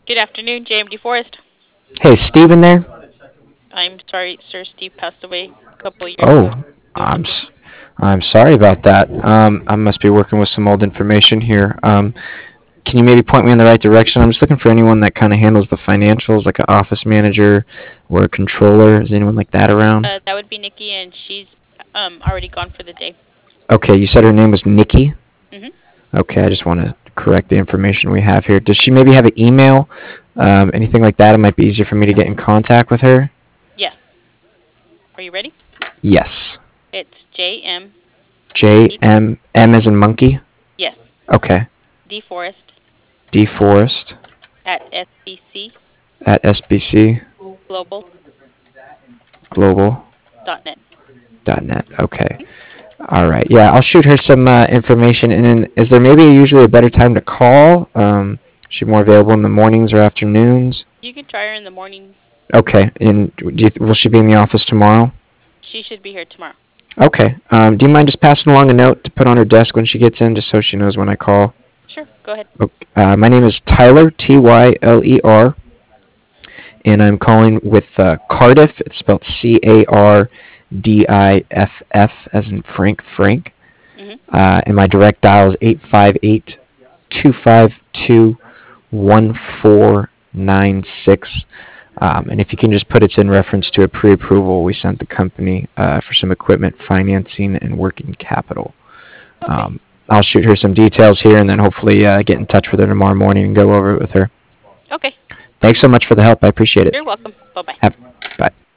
Good afternoon, JMD Forrest. Hey, Steven there? I'm sorry, Sir Steve passed away a couple years Oh, ago. Do I'm something. s- I'm sorry about that. I must be working with some old information here. Can you maybe point me in the right direction? I'm just looking for anyone that kind of handles the financials, like an office manager or a controller. Is anyone like that around? That would be Nikki, and she's already gone for the day. Okay, you said her name was Nikki. Mhm. Okay, I just want to correct the information we have here. Does she maybe have an email? Anything like that? It might be easier for me to get in contact with her. Yes. Are you ready? Yes. It's JM. JM as in monkey. Yes. Okay. DForrest DForest at SBC at SBC Global Global net. .net. Okay. All right. Yeah, I'll shoot her some information. And then, is there maybe usually a better time to call? Is she more available in the mornings or afternoons? You can try her in the morning. Okay. And will she be in the office tomorrow? She should be here tomorrow. Okay. Do you mind just passing along a note to put on her desk when she gets in, just so she knows when I call? Sure. Go ahead. Okay. My name is Tyler, Tyler, and I'm calling with Cardiff. It's spelled Cardiff, as in Frank. Mhm. And my direct dial is 858 252 1496. And if you can just put it's in reference to a pre-approval we sent the company for some equipment financing and working capital. Okay. I'll shoot her some details here and then hopefully get in touch with her tomorrow morning and go over it with her. Okay. Thanks so much for the help. I appreciate it. You're welcome. Bye bye. Have, bye.